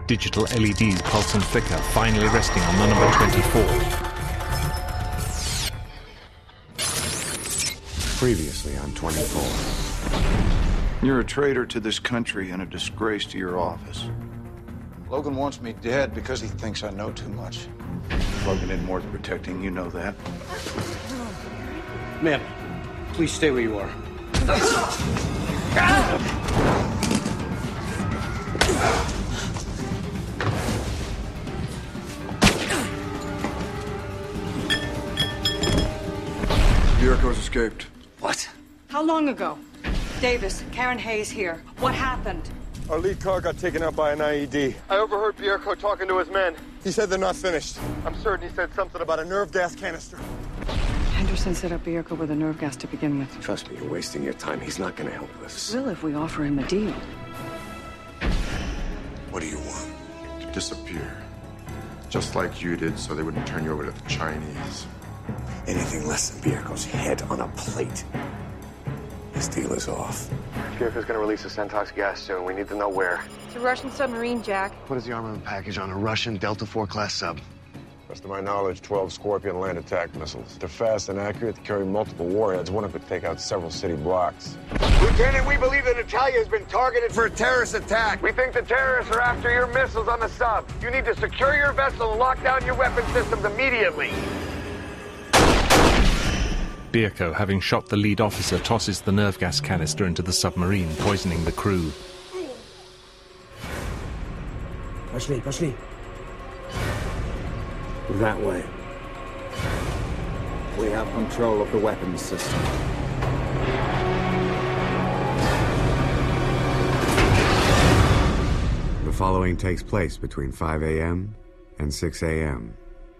Digital LEDs pulse and flicker, finally resting on the number 24. Previously on 24. You're a traitor to this country and a disgrace to your office. Logan wants me dead because he thinks I know too much. Logan isn't worth protecting, you know that. Ma'am, please stay where you are. Bierko's escaped. What? How long ago? Davis, Karen Hayes here. What happened? Our lead car got taken out by an IED. I overheard Bierko talking to his men. He said they're not finished. I'm certain he said something about a nerve gas canister. Henderson set up Bierko with a nerve gas to begin with. Trust me, you're wasting your time. He's not gonna help us. Will if we offer him a deal. What do you want? To disappear. Just like you did, so they wouldn't turn you over to the Chinese. Anything less than Bierko's head on a plate. This deal is off. Bierko's gonna release a Sentox gas soon. We need to know where. It's a Russian submarine, Jack. What is the armament package on a Russian Delta IV class sub? Best of my knowledge, 12 Scorpion land attack missiles. They're fast and accurate. They carry multiple warheads. One of it take out several city blocks. Lieutenant, we believe that Natalia has been targeted for a terrorist attack. We think the terrorists are after your missiles on the sub. You need to secure your vessel and lock down your weapon systems immediately. Bierko, having shot the lead officer, tosses the nerve gas canister into the submarine, poisoning the crew. Пошли. That way. We have control of the weapons system. The following takes place between 5 a.m. and 6 a.m.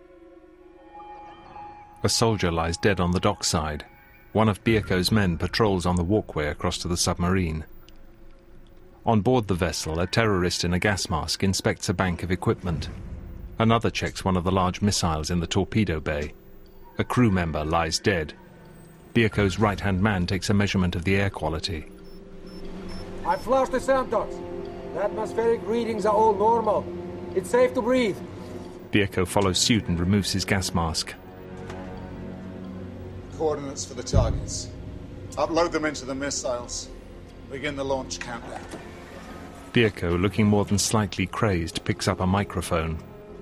A soldier lies dead on the dockside. One of Bierko's men patrols on the walkway across to the submarine. On board the vessel, a terrorist in a gas mask inspects a bank of equipment. Another checks one of the large missiles in the torpedo bay. A crew member lies dead. Bierko's right-hand man takes a measurement of the air quality. I flushed the Sentox. The atmospheric readings are all normal. It's safe to breathe. Bierko follows suit and removes his gas mask. Coordinates for the targets. Upload them into the missiles. Begin the launch countdown. Bierko, looking more than slightly crazed, picks up a microphone.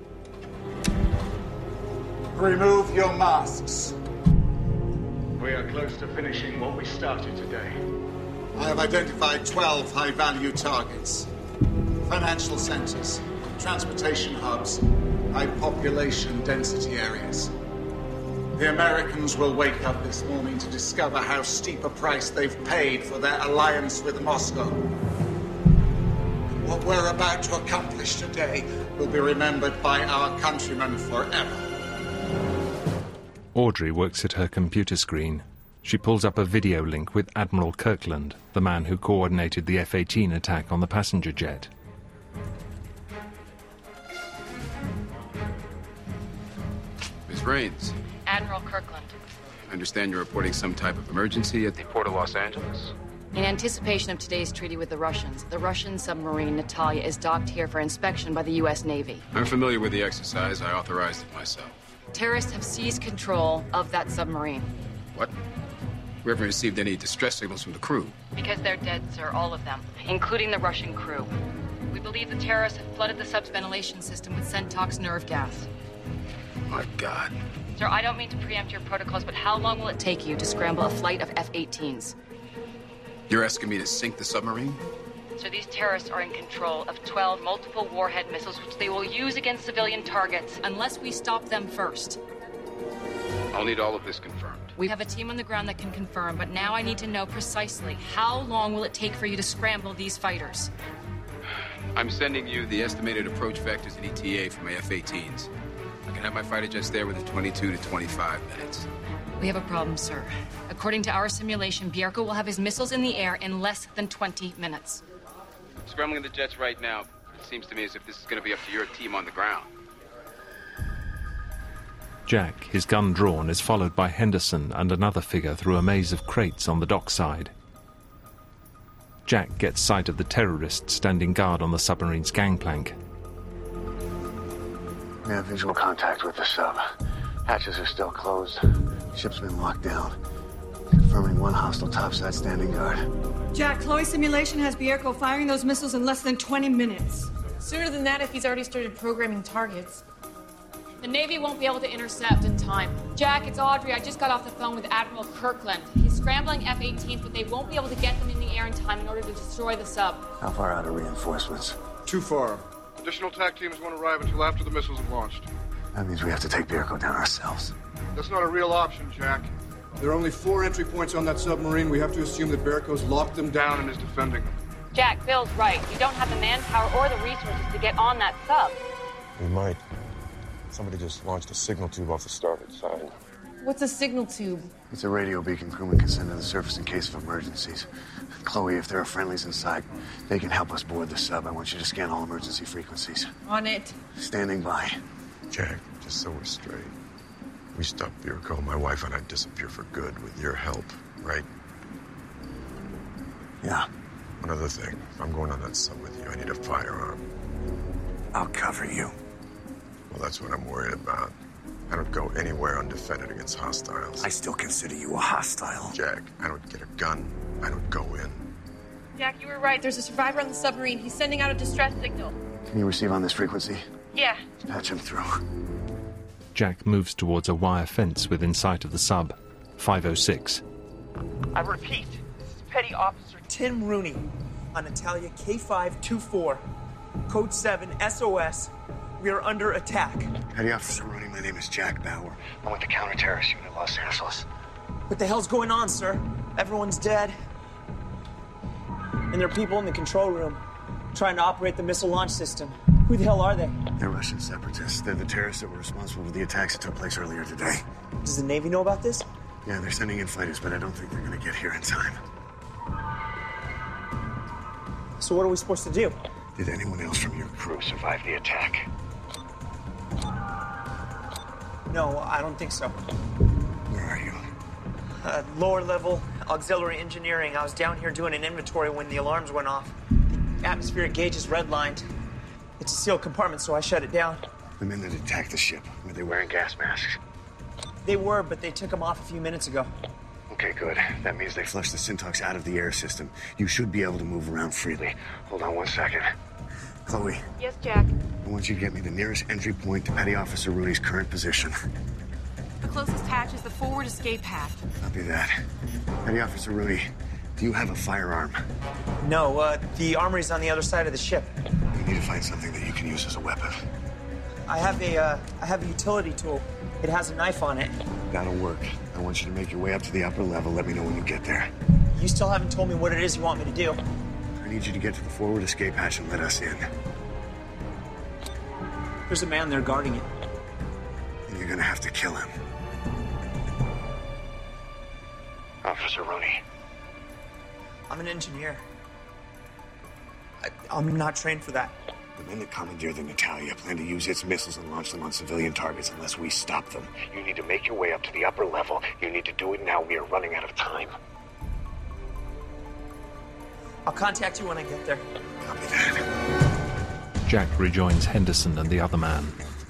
Remove your masks. We are close to finishing what we started today. I have identified 12 high-value targets. Financial centers, transportation hubs, high population density areas. The Americans will wake up this morning to discover how steep a price they've paid for their alliance with Moscow. What we're about to accomplish today will be remembered by our countrymen forever. Audrey works at her computer screen. She pulls up a video link with Admiral Kirkland, the man who coordinated the F-18 attack on the passenger jet. Ms. Raines. Admiral Kirkland. I understand you're reporting some type of emergency at the Port of Los Angeles. In anticipation of today's treaty with the Russian submarine Natalia is docked here for inspection by the U.S. Navy. I'm familiar with the exercise. I authorized it myself. Terrorists have seized control of that submarine. What? We haven't received any distress signals from the crew. Because they're dead, sir, all of them, including the Russian crew. We believe the terrorists have flooded the sub's ventilation system with Sentox nerve gas. My God. Sir, I don't mean to preempt your protocols, but how long will it take you to scramble a flight of F-18s? You're asking me to sink the submarine? So these terrorists are in control of 12 multiple warhead missiles, which they will use against civilian targets, unless we stop them first. I'll need all of this confirmed. We have a team on the ground that can confirm, but now I need to know precisely how long will it take for you to scramble these fighters? I'm sending you the estimated approach vectors and ETA for my F-18s. I can have my fighter jets there within 22 to 25 minutes. We have a problem, sir. According to our simulation, Bierko will have his missiles in the air in less than 20 minutes. I'm scrambling the jets right now. It seems to me as if this is going to be up to your team on the ground. Jack, his gun drawn, is followed by Henderson and another figure through a maze of crates on the dockside. Jack gets sight of the terrorists standing guard on the submarine's gangplank. We have visual contact with the sub. Hatches are still closed. Ship's been locked down. Confirming one hostile topside standing guard. Jack, Chloe's simulation has Bierko firing those missiles in less than 20 minutes. Sooner than that if he's already started programming targets. The Navy won't be able to intercept in time. Jack, it's Audrey. I just got off the phone with Admiral Kirkland. He's scrambling F-18s, but they won't be able to get them in the air in time in order to destroy the sub. How far out are reinforcements? Too far. Additional TAC teams won't arrive until after the missiles have launched. That means we have to take Bierko down ourselves. That's not a real option, Jack. There are only 4 entry points on that submarine. We have to assume that Bierko's locked them down and is defending them. Jack, Bill's right. We don't have the manpower or the resources to get on that sub. We might. Somebody just launched a signal tube off the starboard side. What's a signal tube? It's a radio beacon crewmen can send to the surface in case of emergencies. Chloe, if there are friendlies inside, they can help us board the sub. I want you to scan all emergency frequencies. On it. Standing by. Jack, just so we're straight. We stop Bierko, my wife and I disappear for good with your help, right? Yeah. One other thing. If I'm going on that sub with you, I need a firearm. I'll cover you. Well, that's what I'm worried about. I don't go anywhere undefended against hostiles. I still consider you a hostile. Jack, I don't get a gun. I don't go in. Jack, you were right. There's a survivor on the submarine. He's sending out a distress signal. Can you receive on this frequency? Yeah. Patch him through. Jack moves towards a wire fence within sight of the sub. 506. I repeat, this is Petty Officer Tim Rooney on Natalia K524. Code 7, SOS. We are under attack. Petty Officer Rooney, my name is Jack Bauer. I'm with the counter-terrorist unit, Los Angeles. What the hell's going on, sir? Everyone's dead. And there are people in the control room trying to operate the missile launch system. Who the hell are they? They're Russian separatists. They're the terrorists that were responsible for the attacks that took place earlier today. Does the Navy know about this? Yeah, they're sending in fighters, but I don't think they're going to get here in time. So what are we supposed to do? Did anyone else from your crew survive the attack? No, I don't think so. Where are you? Lower level, auxiliary engineering. I was down here doing an inventory when the alarms went off. The atmospheric gauge is redlined. It's a sealed compartment, so I shut it down. The men that attacked the ship, were they wearing gas masks? They were, but they took them off a few minutes ago. Okay, good. That means they flushed the Syntox out of the air system. You should be able to move around freely. Hold on 1 second. Chloe. Yes, Jack. I want you to get me the nearest entry point to Petty Officer Rooney's current position. The closest hatch is the forward escape hatch. Copy that. Petty Officer Rooney, do you have a firearm? No, the armory's on the other side of the ship. You need to find something that you can use as a weapon. I have a utility tool. It has a knife on it. That'll work. I want you to make your way up to the upper level. Let me know when you get there. You still haven't told me what it is you want me to do. I need you to get to the forward escape hatch and let us in. There's a man there guarding it. And you're gonna have to kill him. Officer Rooney. I'm an engineer. I'm not trained for that. The men that commandeered the Natalia plan to use its missiles and launch them on civilian targets unless we stop them. You need to make your way up to the upper level. You need to do it now. We are running out of time. I'll contact you when I get there. Copy that. Jack rejoins Henderson and the other man.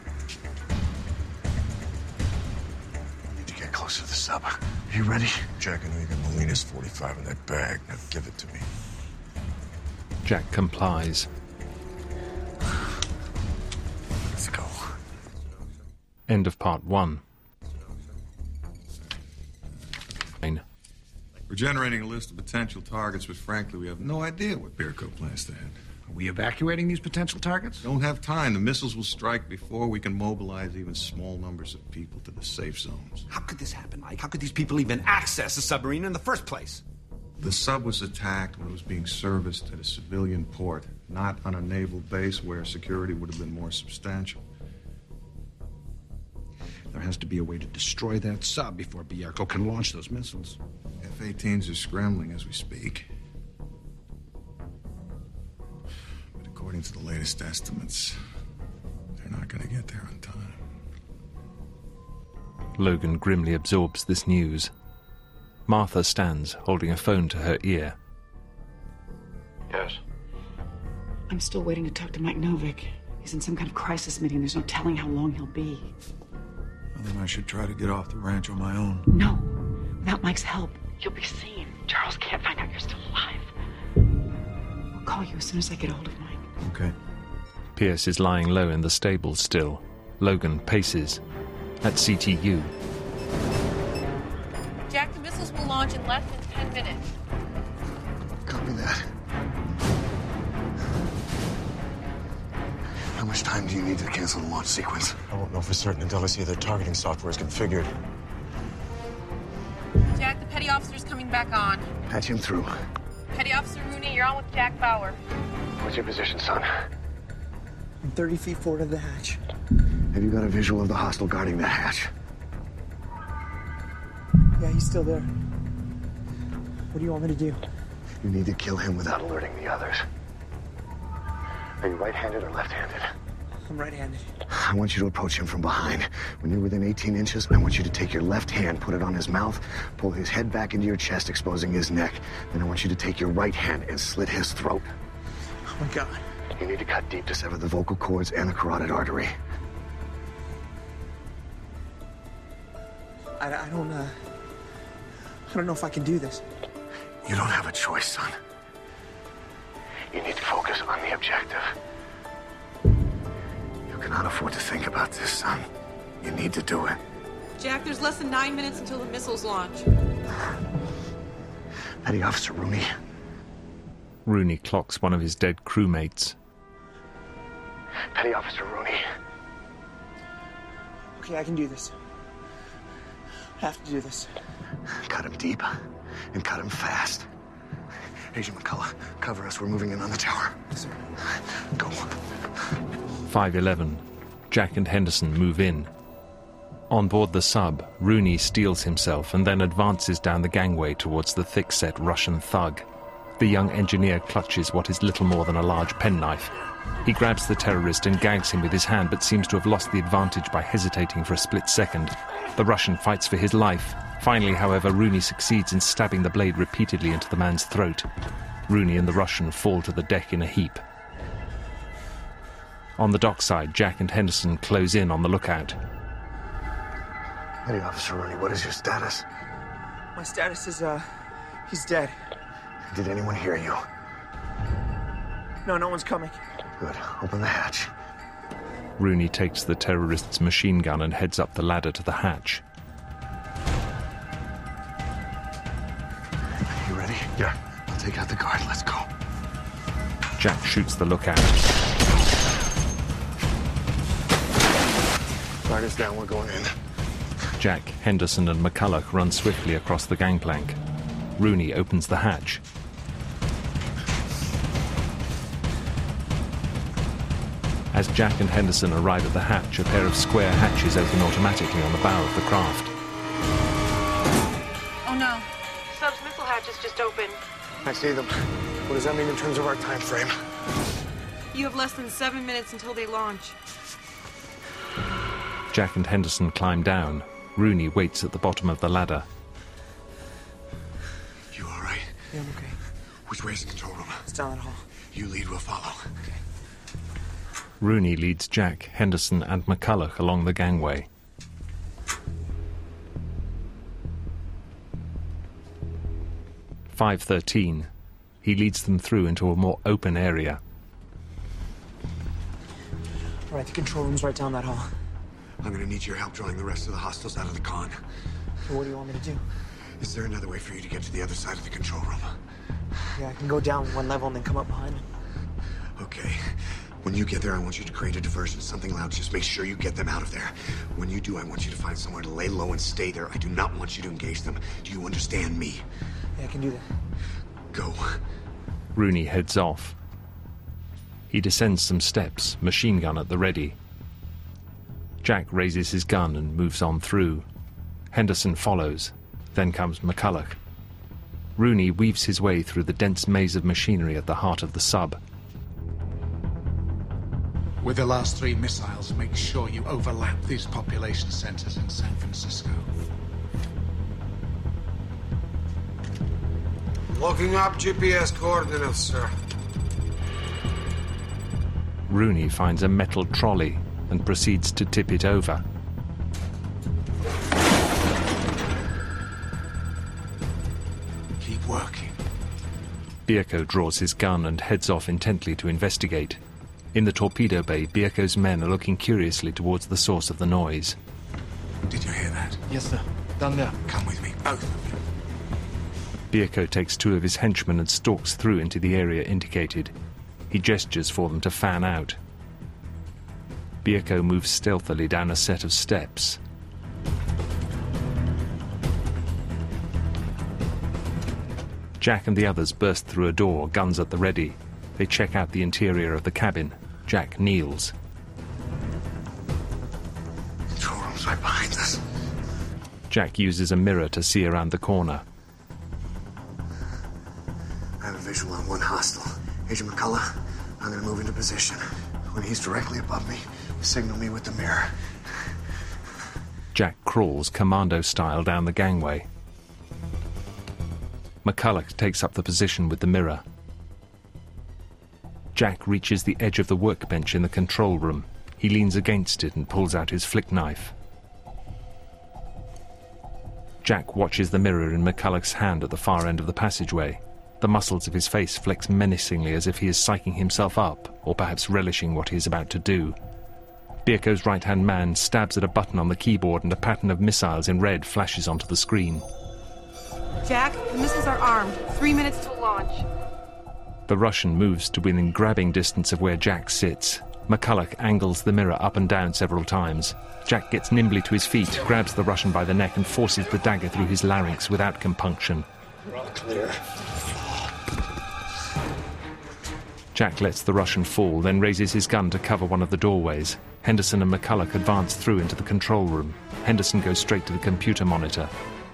I need to get closer to the sub. Are you ready? Jack, I know you got Molina's 45 in that bag. Now give it to me. Jack complies. Let's go. End of part 1. We're generating a list of potential targets, but frankly, we have no idea what Bierko plans to hit. Are we evacuating these potential targets? Don't have time. The missiles will strike before we can mobilize even small numbers of people to the safe zones. How could this happen, Mike? How could these people even access a submarine in the first place? The sub was attacked when it was being serviced at a civilian port, not on a naval base where security would have been more substantial. There has to be a way to destroy that sub before Bierko can launch those missiles. F-18s are scrambling as we speak. But according to the latest estimates, they're not going to get there on time. Logan grimly absorbs this news. Martha stands, holding a phone to her ear. Yes. I'm still waiting to talk to Mike Novick. He's in some kind of crisis meeting. There's no telling how long he'll be. Well, then I should try to get off the ranch on my own. No. Without Mike's help, you'll be seen. Charles can't find out you're still alive. I'll call you as soon as I get a hold of Mike. Okay. Pierce is lying low in the stable still. Logan paces. At CTU. Jack, the missiles will launch in less than 10 minutes. Copy that. How much time do you need to cancel the launch sequence? I won't know for certain until I see their targeting software is configured. Jack, the petty officer's coming back on. Patch him through. Petty Officer Rooney, you're on with Jack Bauer. What's your position, son? I'm 30 feet forward of the hatch. Have you got a visual of the hostile guarding the hatch? Yeah, he's still there. What do you want me to do? You need to kill him without alerting the others. Are you right-handed or left-handed? I'm right-handed. I want you to approach him from behind. When you're within 18 inches, I want you to take your left hand, put it on his mouth, pull his head back into your chest, exposing his neck. Then I want you to take your right hand and slit his throat. Oh, my God. You need to cut deep to sever the vocal cords and the carotid artery. I don't know if I can do this. You don't have a choice, son. You need to focus on the objective. You cannot afford to think about this, son. You need to do it. Jack, there's less than 9 minutes until the missiles launch. Petty Officer Rooney. Rooney clocks one of his dead crewmates. Petty Officer Rooney. Okay, I can do this. I have to do this. Cut him deep and cut him fast. Agent McCullough, cover us. We're moving in on the tower. Yes, sir. Go. 5:11. Jack and Henderson move in. On board the sub, Rooney steels himself and then advances down the gangway towards the thick-set Russian thug. The young engineer clutches what is little more than a large penknife. He grabs the terrorist and gags him with his hand, but seems to have lost the advantage by hesitating for a split second. The Russian fights for his life. Finally, however, Rooney succeeds in stabbing the blade repeatedly into the man's throat. Rooney and the Russian fall to the deck in a heap. On the dockside, Jack and Henderson close in on the lookout. Petty Officer Rooney, what is your status? My status is, he's dead. Did anyone hear you? No, no one's coming. Good. Open the hatch. Rooney takes the terrorist's machine gun and heads up the ladder to the hatch. You ready? Yeah. I'll take out the guard. Let's go. Jack shoots the lookout. Guard is down. We're going in. Jack, Henderson and McCullough run swiftly across the gangplank. Rooney opens the hatch. As Jack and Henderson arrive at the hatch, a pair of square hatches open automatically on the bow of the craft. Oh no. Sub's missile hatch is just open. I see them. What does that mean in terms of our time frame? You have less than 7 minutes until they launch. Jack and Henderson climb down. Rooney waits at the bottom of the ladder. You all right? Yeah, I'm okay. Which way is the control room? It's down that hall. You lead, we'll follow. Okay. Rooney leads Jack, Henderson and McCullough along the gangway. "5:13. He leads them through into a more open area. All right, the control room's right down that hall. I'm gonna need your help drawing the rest of the hostiles out of the con. So what do you want me to do? Is there another way for you to get to the other side of the control room? Yeah, I can go down one level and then come up behind him. Okay. When you get there, I want you to create a diversion, something loud. Just make sure you get them out of there. When you do, I want you to find somewhere to lay low and stay there. I do not want you to engage them. Do you understand me? Yeah, I can do that. Go. Rooney heads off. He descends some steps, machine gun at the ready. Jack raises his gun and moves on through. Henderson follows. Then comes McCullough. Rooney weaves his way through the dense maze of machinery at the heart of the sub. With the last 3 missiles, make sure you overlap these population centers in San Francisco. Looking up GPS coordinates, sir. Rooney finds a metal trolley and proceeds to tip it over. Keep working. Bierko draws his gun and heads off intently to investigate. In the torpedo bay, Bierko's men are looking curiously towards the source of the noise. Did you hear that? Yes, sir. Down there. Come with me, both of you. Bierko takes two of his henchmen and stalks through into the area indicated. He gestures for them to fan out. Bierko moves stealthily down a set of steps. Jack and the others burst through a door, guns at the ready. They check out the interior of the cabin. Jack kneels. Control room's right behind us. Jack uses a mirror to see around the corner. I have a visual on one hostile. Agent McCullough, I'm going to move into position. When he's directly above me, signal me with the mirror. Jack crawls commando style down the gangway. McCullough takes up the position with the mirror. Jack reaches the edge of the workbench in the control room. He leans against it and pulls out his flick knife. Jack watches the mirror in McCullough's hand at the far end of the passageway. The muscles of his face flex menacingly as if he is psyching himself up, or perhaps relishing what he is about to do. Bierko's right-hand man stabs at a button on the keyboard and a pattern of missiles in red flashes onto the screen. Jack, the missiles are armed. 3 minutes to launch. The Russian moves to within grabbing distance of where Jack sits. McCullough angles the mirror up and down several times. Jack gets nimbly to his feet, grabs the Russian by the neck and forces the dagger through his larynx without compunction. We're all clear. Jack lets the Russian fall, then raises his gun to cover one of the doorways. Henderson and McCullough advance through into the control room. Henderson goes straight to the computer monitor.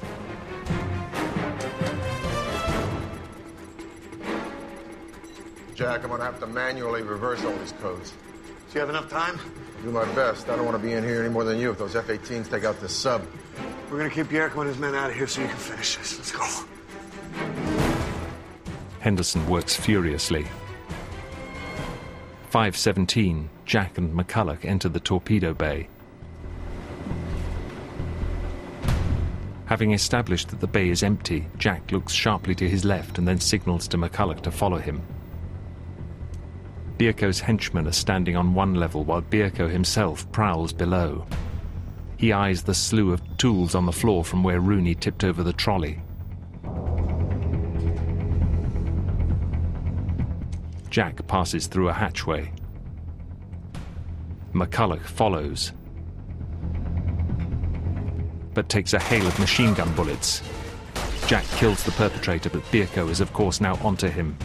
Jack, I'm gonna have to manually reverse all these codes. Do you have enough time? I'll do my best. I don't want to be in here any more than you if those F-18s take out this sub. We're gonna keep Bierko and his men out of here so you can finish this. Let's go. Henderson works furiously. 5:17, Jack and McCullough enter the torpedo bay. Having established that the bay is empty, Jack looks sharply to his left and then signals to McCullough to follow him. Bierko's henchmen are standing on one level while Bierko himself prowls below. He eyes the slew of tools on the floor from where Rooney tipped over the trolley. Jack passes through a hatchway. McCullough follows, but takes a hail of machine gun bullets. Jack kills the perpetrator, but Bierko is of course now onto him.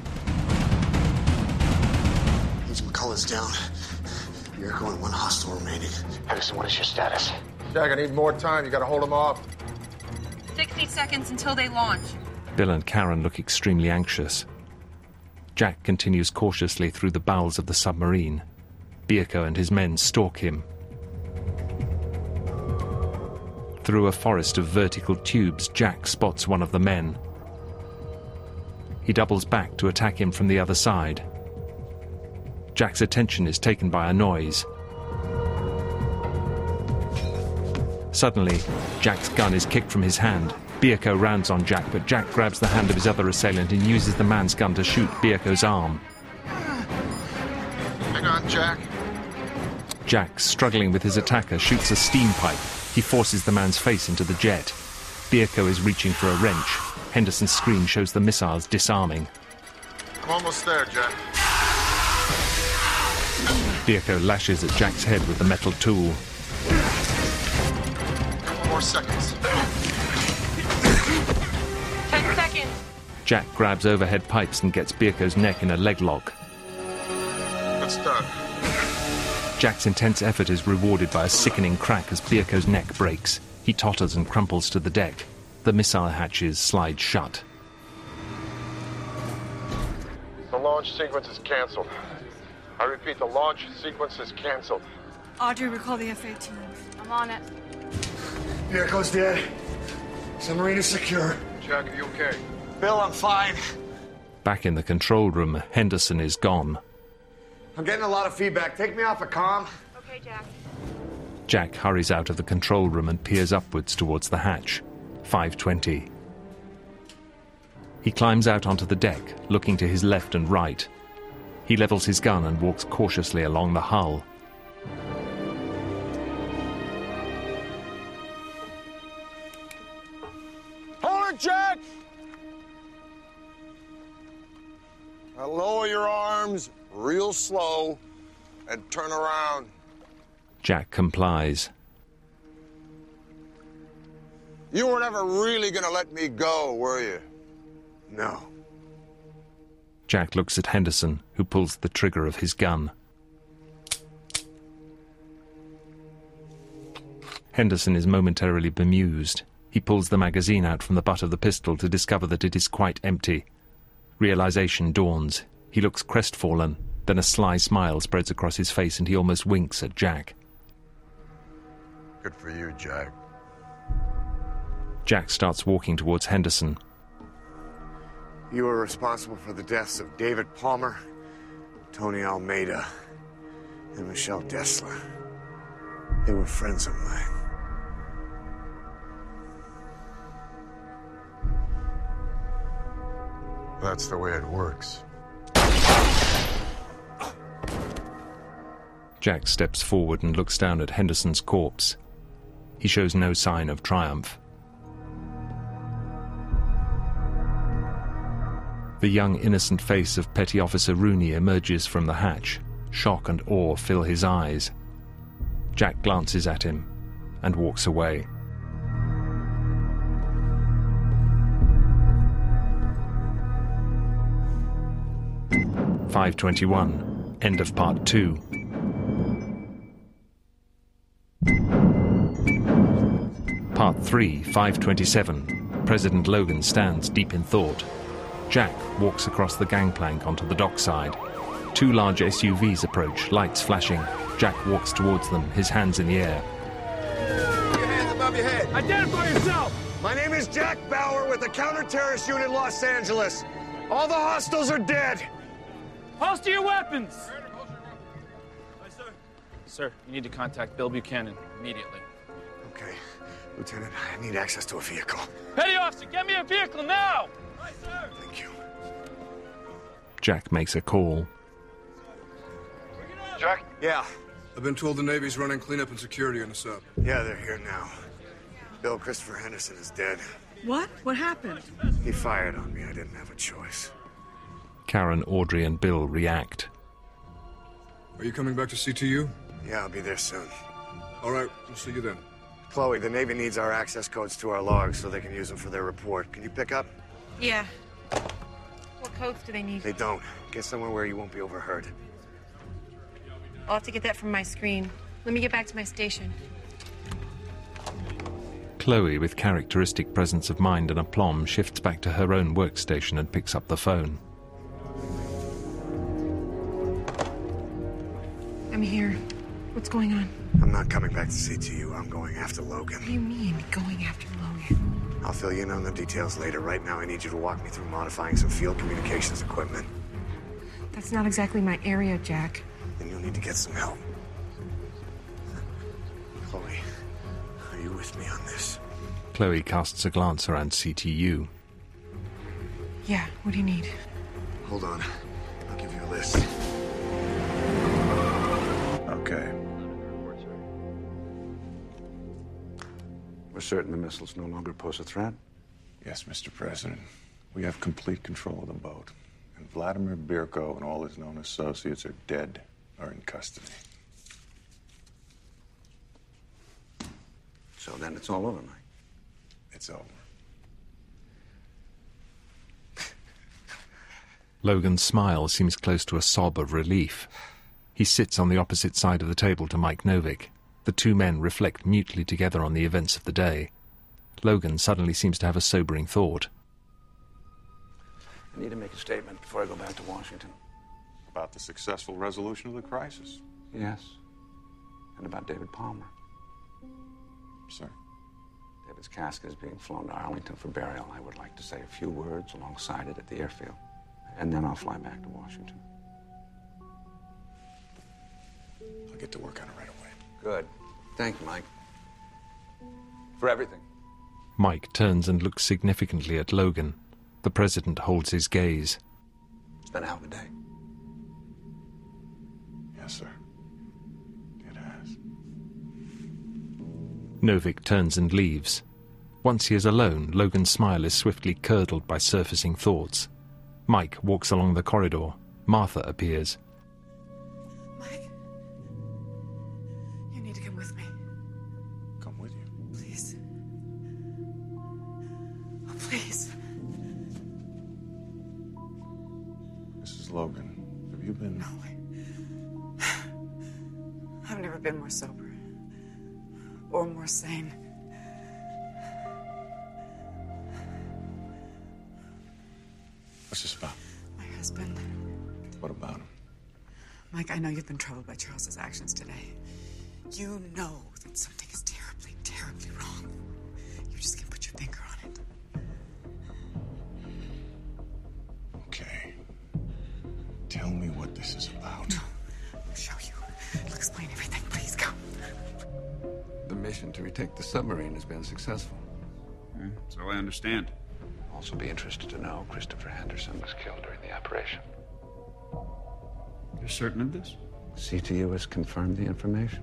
Agent McCullough's down. Bierko and one hostile remaining. Henderson, what is your status? Jack, I need more time. You gotta hold them off. 60 seconds until they launch. Bill and Karen look extremely anxious. Jack continues cautiously through the bowels of the submarine. Bierko and his men stalk him. Through a forest of vertical tubes, Jack spots one of the men. He doubles back to attack him from the other side. Jack's attention is taken by a noise. Suddenly, Jack's gun is kicked from his hand. Bierko rounds on Jack, but Jack grabs the hand of his other assailant and uses the man's gun to shoot Bierko's arm. Hang on, Jack. Jack, struggling with his attacker, shoots a steam pipe. He forces the man's face into the jet. Bierko is reaching for a wrench. Henderson's screen shows the missiles disarming. I'm almost there, Jack. Bierko lashes at Jack's head with the metal tool. Couple more seconds. 10 seconds. Jack grabs overhead pipes and gets Bierko's neck in a leg lock. That's done. Jack's intense effort is rewarded by a sickening crack as Bierko's neck breaks. He totters and crumples to the deck. The missile hatches slide shut. The launch sequence is canceled. I repeat, the launch sequence is canceled. Audrey, recall the F-18. I'm on it. Bierko's dead. Submarine is secure. Jack, are you okay? Bill, I'm fine. Back in the control room, Henderson is gone. I'm getting a lot of feedback. Take me off a comm. Okay, Jack. Jack hurries out of the control room and peers upwards towards the hatch. 5:20. He climbs out onto the deck, looking to his left and right. He levels his gun and walks cautiously along the hull. Hold it, Jack! Now lower your arms real slow and turn around. Jack complies. You were never really gonna let me go, were you? No. Jack looks at Henderson, who pulls the trigger of his gun. Henderson is momentarily bemused. He pulls the magazine out from the butt of the pistol to discover that it is quite empty. Realization dawns. He looks crestfallen. Then a sly smile spreads across his face and he almost winks at Jack. Good for you, Jack. Jack starts walking towards Henderson. You were responsible for the deaths of David Palmer, Tony Almeida, and Michelle Dessler. They were friends of mine. That's the way it works. Jack steps forward and looks down at Henderson's corpse. He shows no sign of triumph. The young, innocent face of Petty Officer Rooney emerges from the hatch. Shock and awe fill his eyes. Jack glances at him and walks away. "5:21. End of Part 2. Part 3, 5:27. President Logan stands deep in thought. Jack walks across the gangplank onto the dockside. Two large SUVs approach, lights flashing. Jack walks towards them, his hands in the air. Put your hands above your head. Identify yourself! My name is Jack Bauer with the Counter-Terrorist Unit Los Angeles. All the hostiles are dead. Holster your weapons! Sir, you need to contact Bill Buchanan immediately. Okay. Lieutenant, I need access to a vehicle. Petty Officer, get me a vehicle now! Thank you. Jack makes a call. Jack? Yeah. I've been told the Navy's running cleanup and security on the sub. Yeah, they're here now. Bill Christopher Henderson is dead. What? What happened? He fired on me. I didn't have a choice. Karen, Audrey, and Bill react. Are you coming back to CTU? Yeah, I'll be there soon. All right, we'll see you then. Chloe, the Navy needs our access codes to our logs so they can use them for their report. Can you pick up? Yeah. What codes do they need? They don't. Get somewhere where you won't be overheard. I'll have to get that from my screen. Let me get back to my station. Chloe, with characteristic presence of mind and aplomb, shifts back to her own workstation and picks up the phone. I'm here. What's going on? I'm not coming back to CTU. I'm going after Logan. What do you mean, going after Logan? I'll fill you in on the details later. Right now, I need you to walk me through modifying some field communications equipment. That's not exactly my area, Jack. Then you'll need to get some help. Chloe, are you with me on this? Chloe casts a glance around CTU. Yeah, what do you need? Hold on. I'll give you a list. Okay. We're certain the missiles no longer pose a threat? Yes, Mr. President. We have complete control of the boat. And Vladimir Birko and all his known associates are dead or in custody. So then it's all over, Mike. It's over. Logan's smile seems close to a sob of relief. He sits on the opposite side of the table to Mike Novick. The two men reflect mutely together on the events of the day. Logan suddenly seems to have a sobering thought. I need to make a statement before I go back to Washington. About the successful resolution of the crisis. Yes. And about David Palmer. Sir. David's casket is being flown to Arlington for burial. I would like to say a few words alongside it at the airfield. And then I'll fly back to Washington. get to work on it right away. Good. Thank you, Mike. For everything. Mike turns and looks significantly at Logan. The president holds his gaze. It's been a hell of a day. Yes, sir. It has. Novick turns and leaves. Once he is alone, Logan's smile is swiftly curdled by surfacing thoughts. Mike walks along the corridor. Martha appears. Mike, you need to come with me. Come with you? Please. Oh, please. Mrs. Logan, have you been... No. I've never been more sober. Or more sane. What's this about? My husband. What about him? Mike, I know you've been troubled by Charles's actions today. You know that something is terribly, terribly wrong. You just can't put your finger on it. Okay. Tell me what this is about. No. I'll show you. I'll explain everything. Please, go. The mission to retake the submarine has been successful. So I understand. Also be interested to know Christopher Henderson was killed during the operation. You're certain of this? CTU has confirmed the information.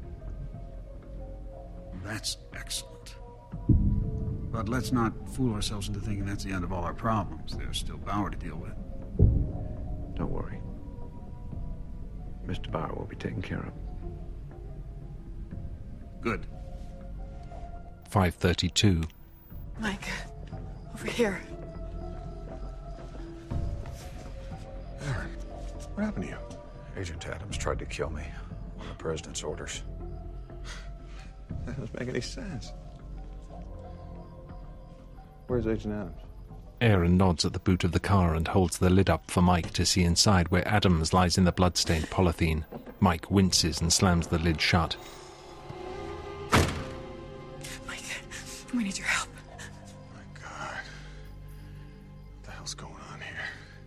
That's excellent. But let's not fool ourselves into thinking that's the end of all our problems. There's still Bauer to deal with. Don't worry. Mr. Bauer will be taken care of. Good. 5:32. Mike, over here. Aaron, what happened to you? Agent Adams tried to kill me on the president's orders. That doesn't make any sense. Where's Agent Adams? Aaron nods at the boot of the car and holds the lid up for Mike to see inside, where Adams lies in the blood-stained polythene. Mike winces and slams the lid shut. Mike, we need your help. My God. What the hell's going on here?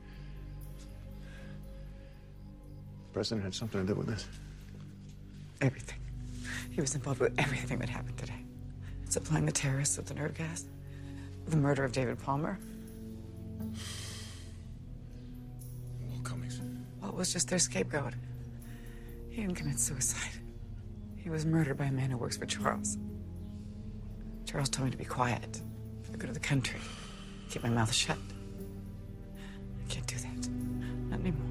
The president had something to do with this? Everything. He was involved with everything that happened today. Supplying the terrorists with the nerve gas. The murder of David Palmer. Will Cummings. Well, it was just their scapegoat. He didn't commit suicide. He was murdered by a man who works for Charles. Charles told me to be quiet for the good of the country. Keep my mouth shut. I can't do that. Not anymore.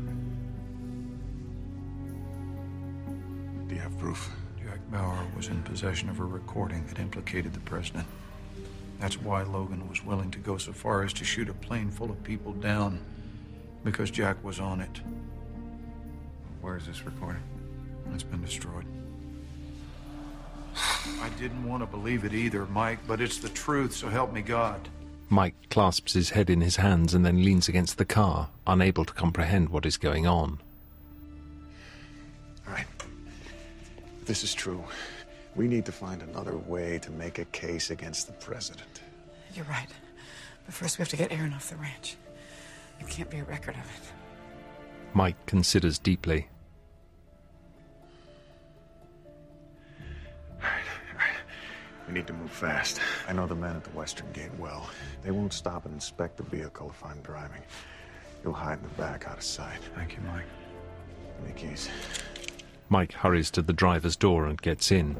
Do you have proof? Jack Bauer was in possession of a recording that implicated the president. That's why Logan was willing to go so far as to shoot a plane full of people down, because Jack was on it. Where's this recording? It's been destroyed. I didn't want to believe it either, Mike, but it's the truth, so help me God. Mike clasps his head in his hands and then leans against the car, unable to comprehend what is going on. All right. If this is true, we need to find another way to make a case against the president. You're right. But first we have to get Aaron off the ranch. There can't be a record of it. Mike considers deeply. We need to move fast. I know the men at the Western Gate well. They won't stop and inspect the vehicle if I'm driving. You'll hide in the back out of sight. Thank you, Mike. Give me the keys. Mike hurries to the driver's door and gets in.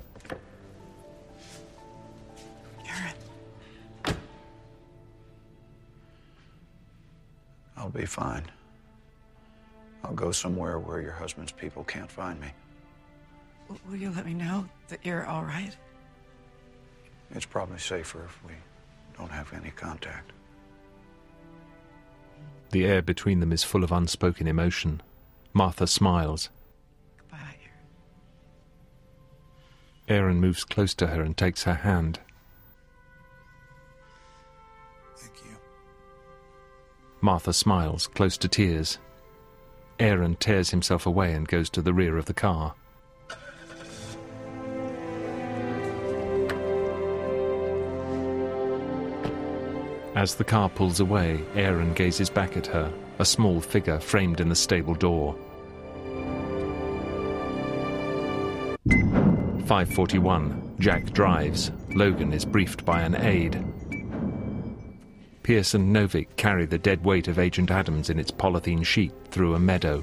Aaron. I'll be fine. I'll go somewhere where your husband's people can't find me. Will you let me know that you're all right? It's probably safer if we don't have any contact. The air between them is full of unspoken emotion. Martha smiles. Goodbye, Aaron moves close to her and takes her hand. Thank you. Martha smiles, close to tears. Aaron tears himself away and goes to the rear of the car. As the car pulls away, Aaron gazes back at her, a small figure framed in the stable door. 5:41. Jack drives. Logan is briefed by an aide. Pierce and Novick carry the dead weight of Agent Adams in its polythene sheet through a meadow.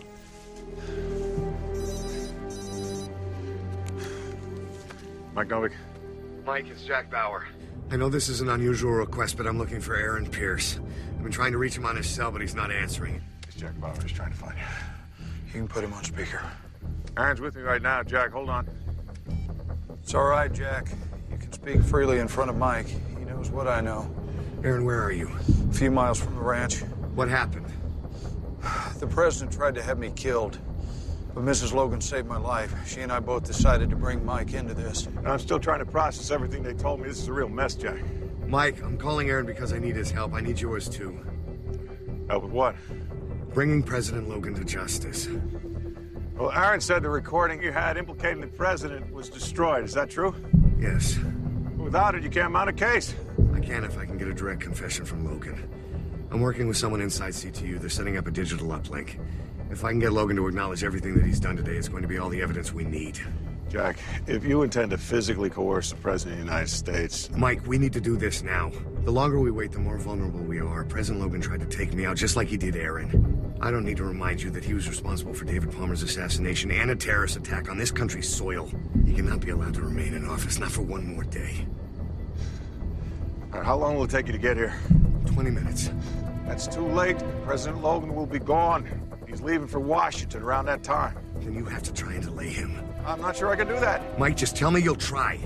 Mike Novick. Mike, it's Jack Bauer. I know this is an unusual request, but I'm looking for Aaron Pierce. I've been trying to reach him on his cell, but he's not answering. It's Jack Bauer. He's trying to find you. You can put him on speaker. Aaron's with me right now. Jack, hold on. It's all right, Jack. You can speak freely in front of Mike. He knows what I know. Aaron, where are you? A few miles from the ranch. What happened? The president tried to have me killed, but Mrs. Logan saved my life. She and I both decided to bring Mike into this. And I'm still trying to process everything they told me. This is a real mess, Jack. Mike, I'm calling Aaron because I need his help. I need yours, too. Help with what? Bringing President Logan to justice. Well, Aaron said the recording you had implicating the president was destroyed. Is that true? Yes. Without it, you can't mount a case. I can if I can get a direct confession from Logan. I'm working with someone inside CTU. They're setting up a digital uplink. If I can get Logan to acknowledge everything that he's done today, it's going to be all the evidence we need. Jack, if you intend to physically coerce the President of the United States... Mike, we need to do this now. The longer we wait, the more vulnerable we are. President Logan tried to take me out just like he did Aaron. I don't need to remind you that he was responsible for David Palmer's assassination and a terrorist attack on this country's soil. He cannot be allowed to remain in office, not for one more day. All right, how long will it take you to get here? 20 minutes. That's too late. President Logan will be gone. He's leaving for Washington around that time. Then you have to try and delay him. I'm not sure I can do that. Mike, just tell me you'll try.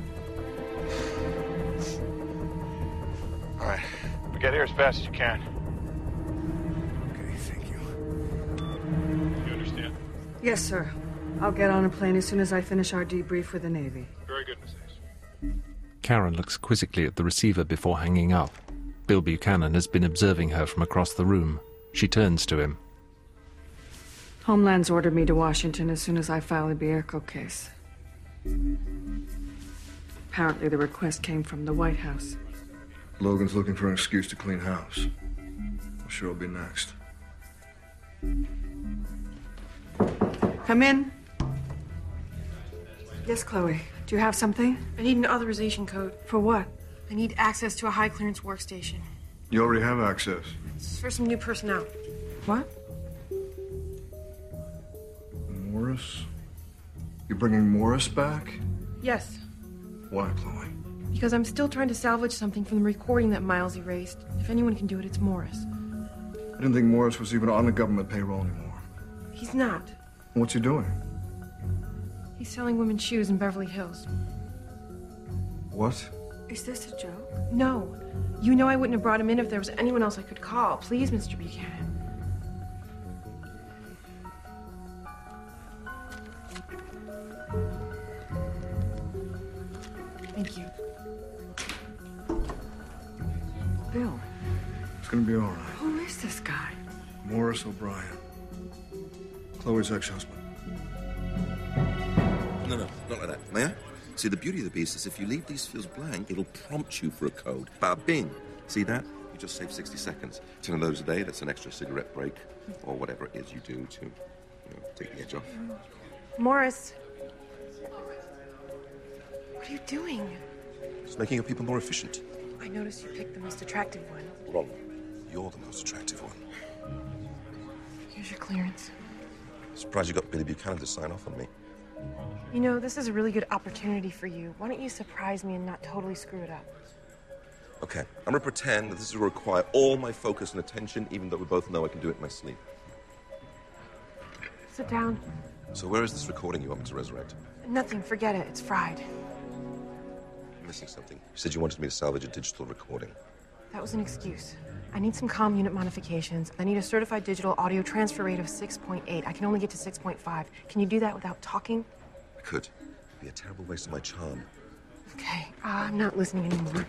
All right. But get here as fast as you can. Okay, thank you. You understand? Yes, sir. I'll get on a plane as soon as I finish our debrief with the Navy. Very good, Miss Hayes. Karen looks quizzically at the receiver before hanging up. Bill Buchanan has been observing her from across the room. She turns to him. Homeland's ordered me to Washington as soon as I file the Bierko case. Apparently the request came from the White House. Logan's looking for an excuse to clean house. I'm sure it'll be next. Come in. Yes, Chloe. Do you have something? I need an authorization code. For what? I need access to a high-clearance workstation. You already have access. It's for some new personnel. What? Morris? You're bringing Morris back? Yes. Why, Chloe? Because I'm still trying to salvage something from the recording that Miles erased. If anyone can do it, it's Morris. I didn't think Morris was even on the government payroll anymore. He's not. What's he doing? He's selling women's shoes in Beverly Hills. What? Is this a joke? No. You know I wouldn't have brought him in if there was anyone else I could call. Please, Mr. Buchanan. Thank you. Bill. It's gonna be all right. Who is this guy? Morris O'Brien. Chloe's ex-husband. No, not like that. May I? See, the beauty of the beast is if you leave these fields blank, it'll prompt you for a code. Bing. See that? You just save 60 seconds. 10 of those a day, that's an extra cigarette break. Or whatever it is you do to, take the edge off. Morris. What are you doing? Just making your people more efficient. I noticed you picked the most attractive one. Wrong. You're the most attractive one. Here's your clearance. Surprised you got Billy Buchanan to sign off on me. You know, this is a really good opportunity for you. Why don't you surprise me and not totally screw it up? Okay, I'm gonna pretend that this will require all my focus and attention, even though we both know I can do it in my sleep. Sit down. So where is this recording you want me to resurrect? Nothing, forget it. It's fried. I'm missing something. You said you wanted me to salvage a digital recording. That was an excuse. I need some comm unit modifications. I need a certified digital audio transfer rate of 6.8. I can only get to 6.5. Can you do that without talking? I could. It'd be a terrible waste of my charm. Okay, I'm not listening anymore.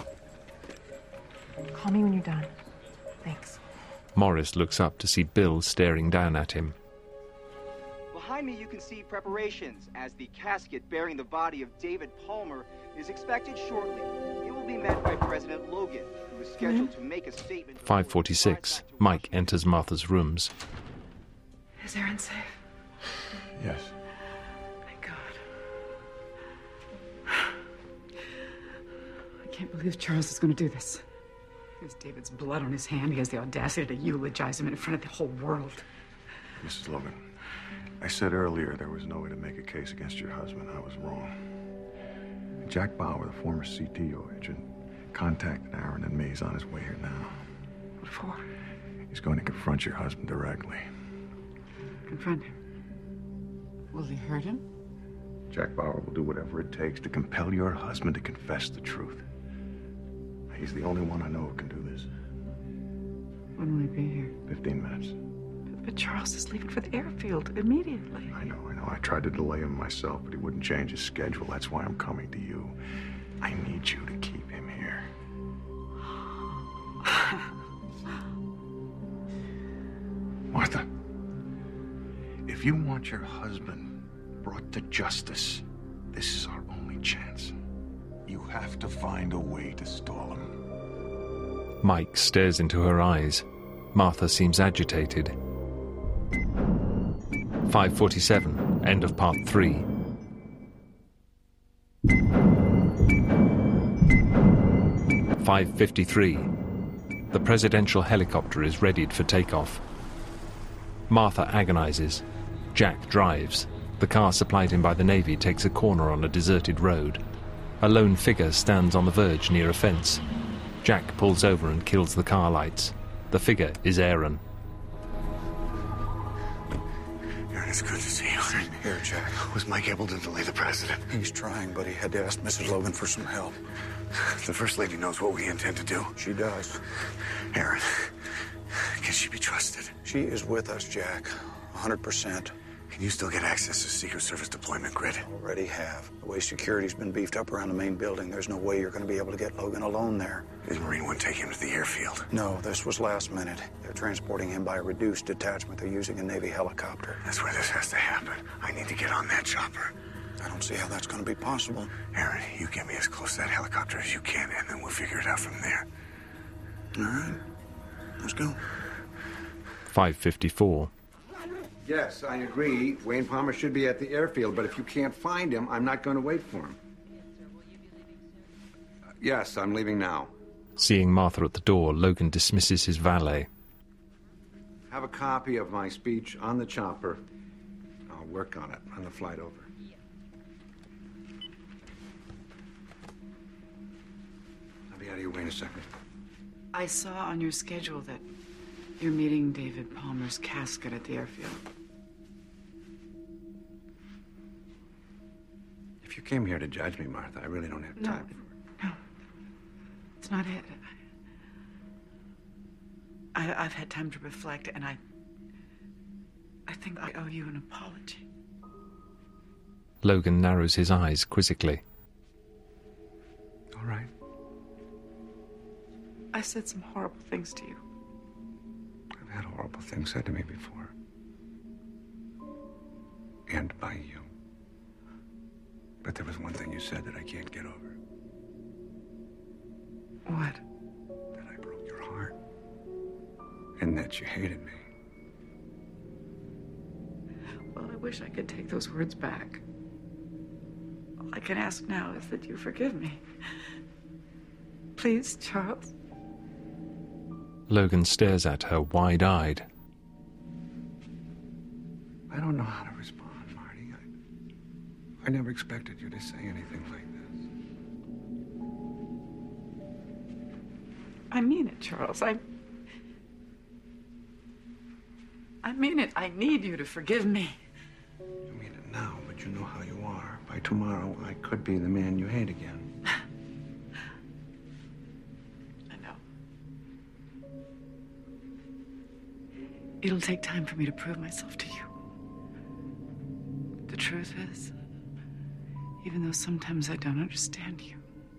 Call me when you're done. Thanks. Morris looks up to see Bill staring down at him. Behind me you can see preparations as the casket bearing the body of David Palmer is expected shortly. It will be met by President Logan, who is scheduled to make a statement. 5:46. Mike enters Martha's rooms. Is Aaron safe? Yes. Thank God. can't believe Charles is going to do this. He has David's blood on his hand. He has the audacity to eulogize him in front of the whole world. Mrs. Logan, I said earlier there was no way to make a case against your husband. I was wrong. Jack Bauer, the former CTO agent, contacted Aaron and me. He's on his way here now. What for? He's going to confront your husband directly. Confront him? Will he hurt him? Jack Bauer will do whatever it takes to compel your husband to confess the truth. He's the only one I know who can do this. When will he be here? 15 minutes. But Charles is leaving for the airfield immediately. I know. I tried to delay him myself, but he wouldn't change his schedule. That's why I'm coming to you. I need you to keep him here. Martha, if you want your husband brought to justice, this is our only chance. You have to find a way to stall him. Mike stares into her eyes. Martha seems agitated. 5:47, end of part 3. "5:53. The presidential helicopter is readied for takeoff. Martha agonizes. Jack drives. The car supplied him by the Navy takes a corner on a deserted road. A lone figure stands on the verge near a fence. Jack pulls over and kills the car lights. The figure is Aaron. Aaron, it's good to see you. Same here, Jack. Was Mike able to delay the president? He's trying, but he had to ask Mrs. Logan for some help. The First Lady knows what we intend to do. She does. Aaron, can she be trusted? She is with us, Jack. 100%. Can you still get access to Secret Service deployment grid? Already have. The way security's been beefed up around the main building, there's no way you're going to be able to get Logan alone there. His Marine wouldn't take him to the airfield. No, this was last minute. They're transporting him by a reduced detachment. They're using a Navy helicopter. That's where this has to happen. I need to get on that chopper. I don't see how that's going to be possible. Aaron, you get me as close to that helicopter as you can, and then we'll figure it out from there. All right. Let's go. 5:54. Yes, I agree. Wayne Palmer should be at the airfield, but if you can't find him, I'm not going to wait for him. Yes, I'm leaving now. Seeing Martha at the door, Logan dismisses his valet. Have a copy of my speech on the chopper. I'll work on it on the flight over. I'll be out of your way in a second. I saw on your schedule that you're meeting David Palmer's casket at the airfield. If you came here to judge me, Martha, I really don't have time. No, it's not it. I've had time to reflect, and I think I owe you an apology. Logan narrows his eyes quizzically. All right. I said some horrible things to you. I've had horrible things said to me before. And by you. But there was one thing you said that I can't get over. What? That I broke your heart. And that you hated me. Well, I wish I could take those words back. All I can ask now is that you forgive me. Please, Charles. Logan stares at her wide-eyed. I don't know how to respond, Marty. I never expected you to say anything like this. I mean it, Charles. I mean it. I need you to forgive me. You mean it now, but you know how you are. By tomorrow, I could be the man you hate again. I know. It'll take time for me to prove myself to you. The truth is, even though sometimes I don't understand you,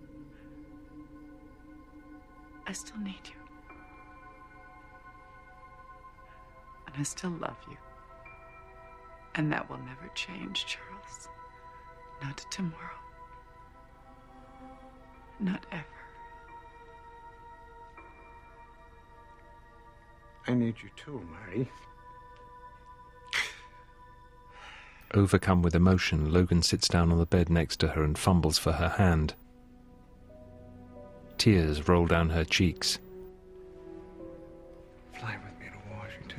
I still need you. And I still love you. And that will never change, Charles. Not tomorrow. Not ever. I need you too, Marty. Overcome with emotion, Logan sits down on the bed next to her and fumbles for her hand. Tears roll down her cheeks. Fly with me to Washington.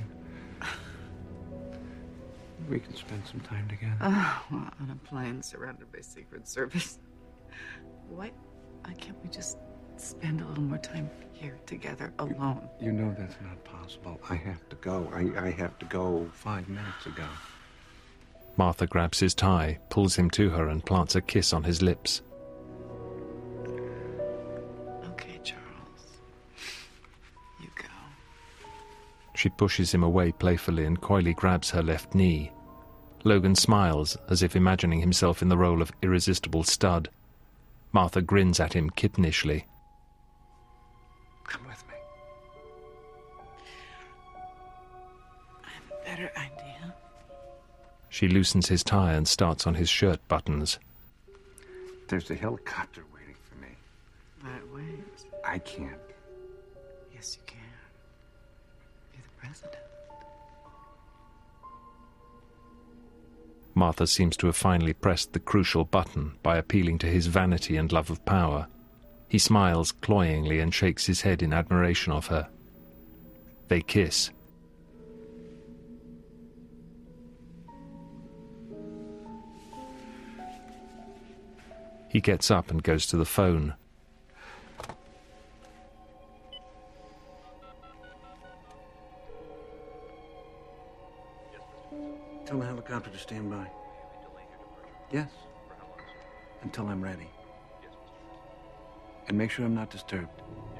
We can spend some time together. Oh, well, on a plane surrounded by Secret Service. Why can't we just spend a little more time here together alone? You know that's not possible. I have to go. I have to go 5 minutes ago. Martha grabs his tie, pulls him to her, and plants a kiss on his lips. Okay, Charles. You go. She pushes him away playfully and coyly grabs her left knee. Logan smiles, as if imagining himself in the role of irresistible stud. Martha grins at him kittenishly. Come with me. I have a better idea. She loosens his tie and starts on his shirt buttons. There's a helicopter waiting for me. That waits. I can't. Yes, you can. You're the president. Martha seems to have finally pressed the crucial button by appealing to his vanity and love of power. He smiles cloyingly and shakes his head in admiration of her. They kiss. He gets up and goes to the phone. Tell the helicopter to stand by. Yes. Until I'm ready. And make sure I'm not disturbed.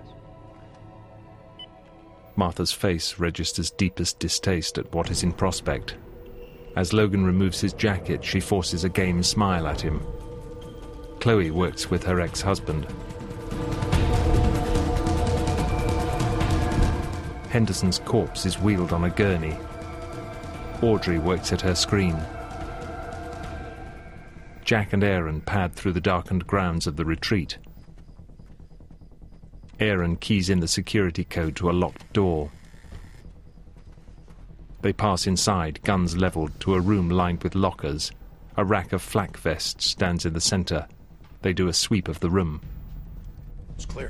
Martha's face registers deepest distaste at what is in prospect. As Logan removes his jacket, she forces a game smile at him. Chloe works with her ex-husband. Henderson's corpse is wheeled on a gurney. Audrey works at her screen. Jack and Aaron pad through the darkened grounds of the retreat. Aaron keys in the security code to a locked door. They pass inside, guns leveled, to a room lined with lockers. A rack of flak vests stands in the center. They do a sweep of the room. It's clear.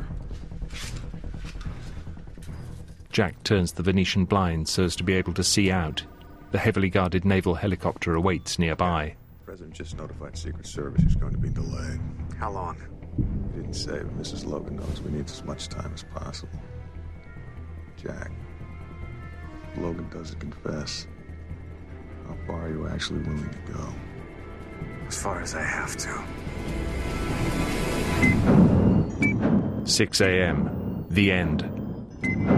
Jack turns the Venetian blinds so as to be able to see out. The heavily guarded naval helicopter awaits nearby. The President just notified Secret Service he's going to be delayed. How long? He didn't say, but Mrs. Logan knows we need as much time as possible. Jack, if Logan doesn't confess, how far are you actually willing to go? As far as I have to. 6 a.m. The end.